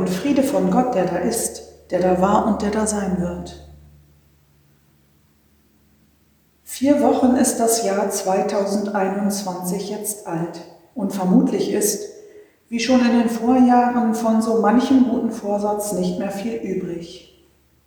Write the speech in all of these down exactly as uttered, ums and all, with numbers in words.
und Friede von Gott, der da ist, der da war und der da sein wird. Vier Wochen ist das Jahr zweitausendeinundzwanzig jetzt alt und vermutlich ist, wie schon in den Vorjahren, von so manchem guten Vorsatz nicht mehr viel übrig.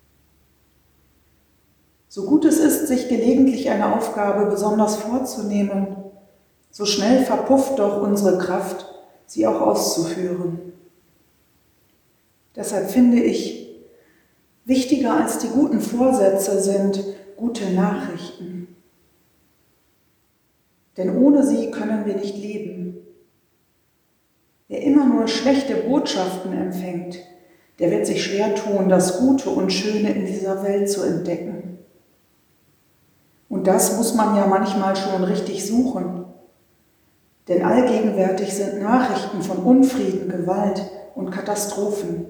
So gut es ist, sich gelegentlich eine Aufgabe besonders vorzunehmen, so schnell verpufft doch unsere Kraft, sie auch auszuführen. Deshalb finde ich, wichtiger als die guten Vorsätze sind gute Nachrichten. Denn ohne sie können wir nicht leben. Wer immer nur schlechte Botschaften empfängt, der wird sich schwer tun, das Gute und Schöne in dieser Welt zu entdecken. Und das muss man ja manchmal schon richtig suchen. Denn allgegenwärtig sind Nachrichten von Unfrieden, Gewalt und Katastrophen.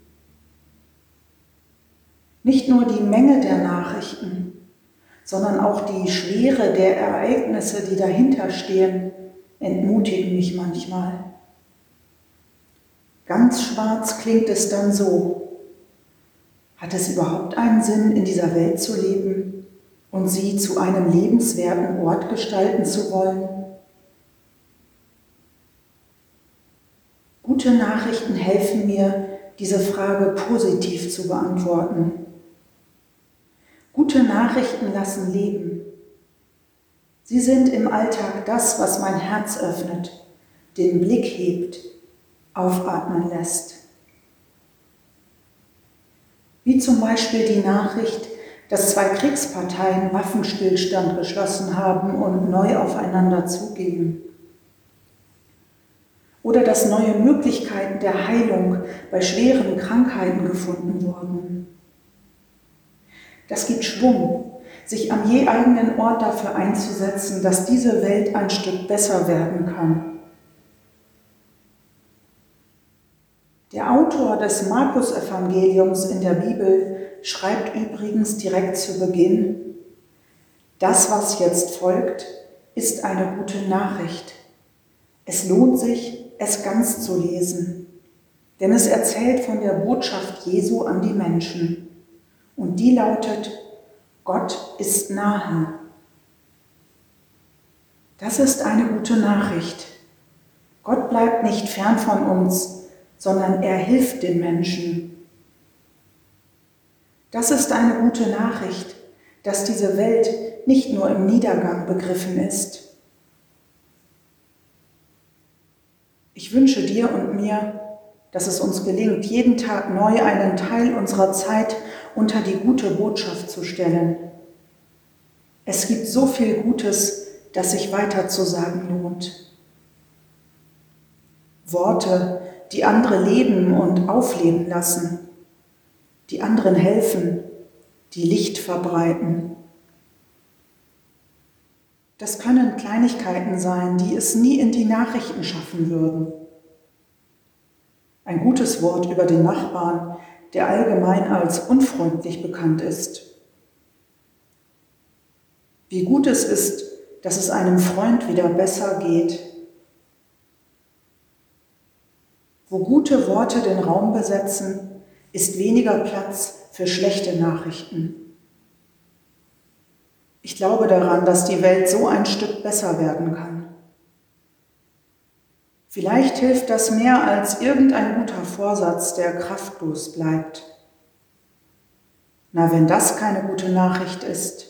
Nicht nur die Menge der Nachrichten, sondern auch die Schwere der Ereignisse, die dahinter stehen, entmutigen mich manchmal. Ganz schwarz klingt es dann so: Hat es überhaupt einen Sinn, in dieser Welt zu leben und sie zu einem lebenswerten Ort gestalten zu wollen? Gute Nachrichten helfen mir, diese Frage positiv zu beantworten. Gute Nachrichten lassen leben. Sie sind im Alltag das, was mein Herz öffnet, den Blick hebt, aufatmen lässt. Wie zum Beispiel die Nachricht, dass zwei Kriegsparteien Waffenstillstand geschlossen haben und neu aufeinander zugehen. Oder dass neue Möglichkeiten der Heilung bei schweren Krankheiten gefunden wurden. Das gibt Schwung, sich am je eigenen Ort dafür einzusetzen, dass diese Welt ein Stück besser werden kann. Der Autor des Markus-Evangeliums in der Bibel schreibt übrigens direkt zu Beginn: Das, was jetzt folgt, ist eine gute Nachricht. Es lohnt sich, es ganz zu lesen, denn es erzählt von der Botschaft Jesu an die Menschen. Und die lautet: Gott ist nahe. Das ist eine gute Nachricht. Gott bleibt nicht fern von uns, sondern er hilft den Menschen. Das ist eine gute Nachricht, dass diese Welt nicht nur im Niedergang begriffen ist. Ich wünsche dir und mir, dass es uns gelingt, jeden Tag neu einen Teil unserer Zeit unter die gute Botschaft zu stellen. Es gibt so viel Gutes, das sich weiter zu sagen lohnt. Worte, die andere leben und aufleben lassen, die anderen helfen, die Licht verbreiten. Das können Kleinigkeiten sein, die es nie in die Nachrichten schaffen würden. Ein gutes Wort über den Nachbarn, der allgemein als unfreundlich bekannt ist. Wie gut es ist, dass es einem Freund wieder besser geht. Wo gute Worte den Raum besetzen, ist weniger Platz für schlechte Nachrichten. Ich glaube daran, dass die Welt so ein Stück besser werden kann. Vielleicht hilft das mehr als irgendein guter Vorsatz, der kraftlos bleibt. Na, wenn das keine gute Nachricht ist.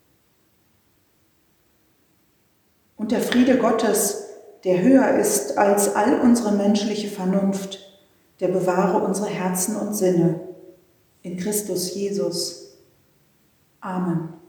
Und der Friede Gottes, der höher ist als all unsere menschliche Vernunft, der bewahre unsere Herzen und Sinne in Christus Jesus. Amen.